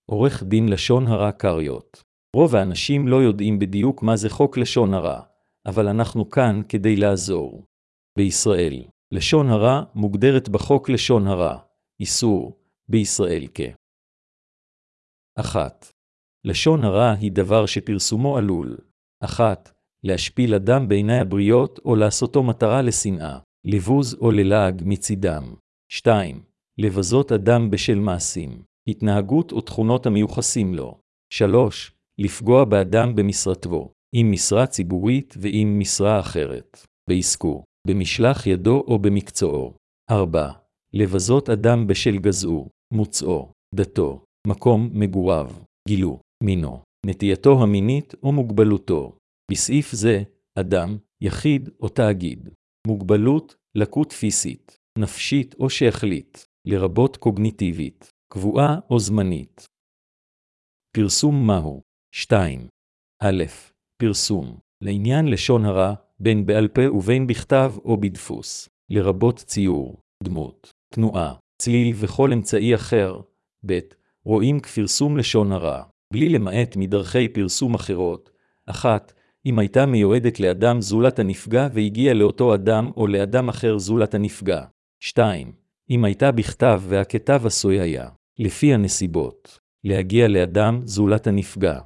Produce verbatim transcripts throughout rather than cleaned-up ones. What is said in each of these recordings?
עורך דין לשון הרע קריות. רוב האנשים לא יודעים בדיוק מה זה חוק לשון הרע, אבל אנחנו כאן כדי לעזור. בישראל, לשון הרע מוגדרת בחוק לשון הרע, איסור, בישראל כ. אחת. לשון הרע היא דבר שפרסומו עלול. אחת. להשפיל אדם בעיני הבריות או לעשותו מטרה לשנאה, לבוז או ללעג מצידם. שתיים. לבזות אדם בשל מעשים, התנהגות או תכונות המיוחסים לו. שלוש. לפגוע באדם במשרתו, עם משרה ציבורית ועם משרה אחרת, בעסקו, במשלח ידו או במקצועו. ארבע. לבזות אדם בשל גזעו, מוצאו, דתו, מקום מגוריו, גילו, מינו, נטייתו המינית או מוגבלותו. בסעיף זה, אדם, יחיד או תאגיד. מוגבלות, לקות פיזית, נפשית או שכלית, לרבות קוגניטיבית, קבועה או זמנית. פרסום מהו? שתיים. א', פרסום, לעניין לשון הרע, בין בעל פה ובין בכתב או בדפוס, לרבות ציור, דמות, תנועה, צליל וכל אמצעי אחר. ב', רואים כפרסום לשון הרע, בלי למעט מדרכי פרסום אחרות. אחת, אם הייתה מיועדת לאדם זולת הנפגע והגיע לאותו אדם או לאדם אחר זולת הנפגע. שתיים, אם הייתה בכתב והכתב עשוי היה, לפי הנסיבות, להגיע לאדם זולת הנפגע.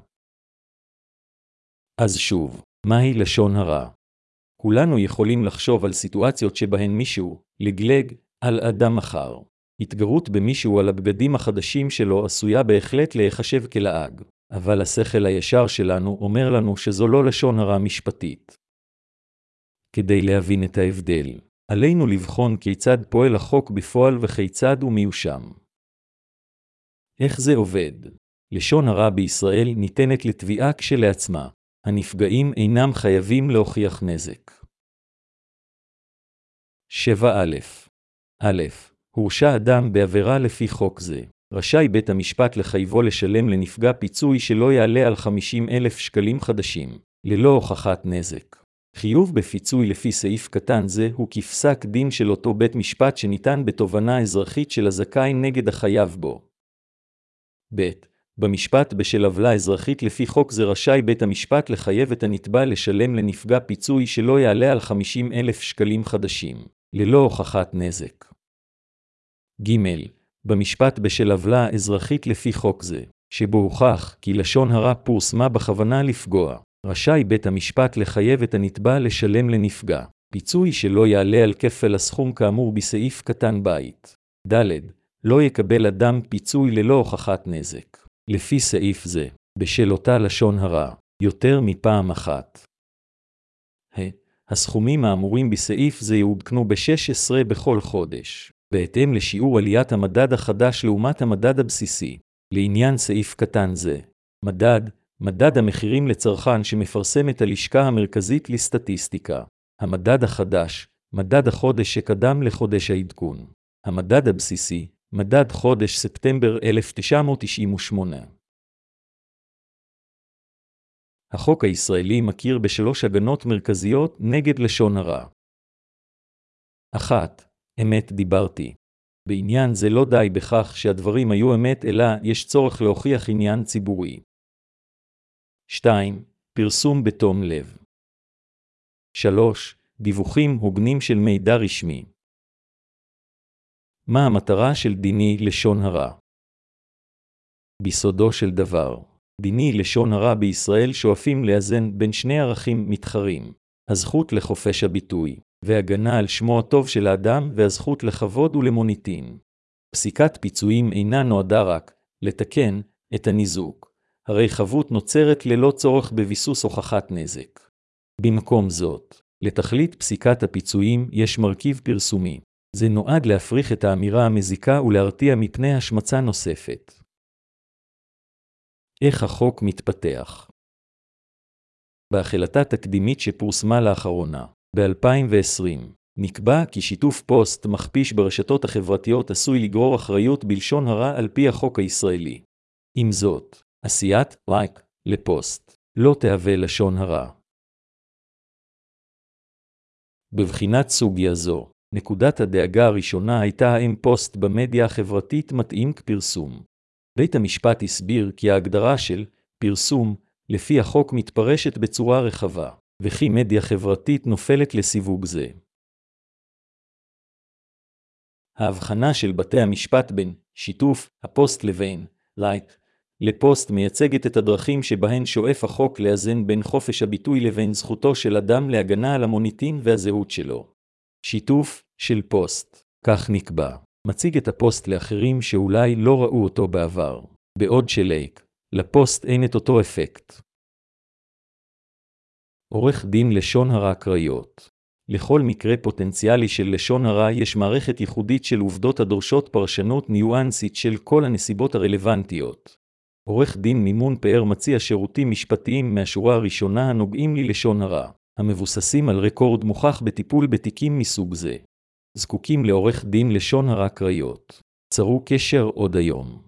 אז שוב, מהי לשון הרע? כולנו יכולים לחשוב על סיטואציות שבהן מישהו לגלג על אדם אחר. התגרות במישהו על הבגדים החדשים שלו עשויה בהחלט להיחשב כלעג, אבל השכל הישר שלנו אומר לנו שזו לא לשון הרע משפטית. כדי להבין את ההבדל, עלינו לבחון כיצד פועל החוק בפועל וכיצד הוא מיושם. איך זה עובד? לשון הרע בישראל ניתנת לתביעה כשלעצמה. הנפגעים אינם חייבים להוכיח נזק. שבע א' א', הורשע אדם בעבירה לפי חוק זה. רשאי בית המשפט לחייבו לשלם לנפגע פיצוי שלא יעלה על חמישים אלף שקלים חדשים, ללא הוכחת נזק. חיוב בפיצוי לפי סעיף קטן זה הוא כפסק דין של אותו בית משפט שניתן בתובענה אזרחית של הזכאי נגד החייב בו. ב' במשפט בשל עוולה אזרחית לפי חוק זה רשאי בית המשפט לחייב את הנתבע לשלם לנפגע פיצוי שלא יעלה על חמישים אלף שקלים חדשים, ללא הוכחת נזק. ג' במשפט בשל עוולה אזרחית לפי חוק זה, שבו הוכח כי לשון הרע פורסמה בכוונה לפגוע, רשאי בית המשפט לחייב את הנתבע לשלם לנפגע פיצוי שלא יעלה על כפל הסכום כאמור בסעיף קטן בית. ד' לא יקבל אדם פיצוי ללא הוכחת נזק, לפי סעיף זה, בשל אותה לשון הרע, יותר מפעם אחת. ה. הסכומים האמורים בסעיף זה יעודכנו ב-שש עשרה בכל חודש, בהתאם לשיעור עליית המדד החדש לעומת המדד הבסיסי. לעניין סעיף קטן זה, מדד, מדד המחירים לצרכן שמפרסמת הלשכה המרכזית לסטטיסטיקה. המדד החדש, מדד החודש שקדם לחודש העדכון. המדד הבסיסי, מדד חודש ספטמבר אלף תשע מאות תשעים ושמונה. החוק הישראלי מכיר בשלוש הגנות מרכזיות נגד לשון הרע. אחת. אמת דיברתי. בעניין זה לא די בכך שהדברים היו אמת, אלא יש צורך להוכיח עניין ציבורי. שתיים. פרסום בתום לב. שלוש. דיווחים הוגנים של מידע רשמי. מה המטרה של דיני לשון הרע? ביסודו של דבר, דיני לשון הרע בישראל שואפים לאזן בין שני ערכים מתחרים, הזכות לחופש הביטוי, והגנה על שמו הטוב של האדם והזכות לכבוד ולמוניטין. פסיקת פיצויים אינה נועדה רק לתקן את הניזוק, הרי חבות נוצרת ללא צורך בביסוס הוכחת נזק. במקום זאת, לתכלית פסיקת הפיצויים יש מרכיב פרסומי. זה נועד להפריך את האמירה המזיקה ולהרתיע מפני השמצה נוספת. איך החוק מתפתח? בהחלטה תקדימית שפורסמה לאחרונה, ב-אלפיים ועשרים, נקבע כי שיתוף פוסט מכפיש ברשתות החברתיות עשוי לגרור אחריות בלשון הרע על פי החוק הישראלי. עם זאת, עשיית לייק לפוסט לא תהווה לשון הרע. בבחינת סוגיה זו, נקודת הדאגה הראשונה הייתה האם פוסט במדיה החברתית מתאים כפרסום. בית המשפט הסביר כי ההגדרה של פרסום לפי החוק מתפרשת בצורה רחבה, וכי מדיה חברתית נופלת לסיווג זה. ההבחנה של בתי המשפט בין שיתוף הפוסט לבין לייק לפוסט מייצגת את הדרכים שבהן שואף החוק לאזן בין חופש הביטוי לבין זכותו של אדם להגנה על המוניטין והזהות שלו. שיתוף של פוסט, כך נקבע, מציג את הפוסט לאחרים שאולי לא ראו אותו בעבר, בעוד שלייק לפוסט אין את אותו אפקט. עורך דין לשון הרע קריות. לכל מקרה פוטנציאלי של לשון הרע יש מערכת ייחודית של עובדות הדורשות פרשנות ניואנסית של כל הנסיבות הרלוונטיות. עורך דין מימון פאר מציע שירותים משפטיים מהשורה הראשונה הנוגעים ללשון הרע, המבוססים על רקורד מוכח בטיפול בתיקים מסוג זה. זקוקים לעורך דין לשון הרע קריות. צרו קשר עוד היום.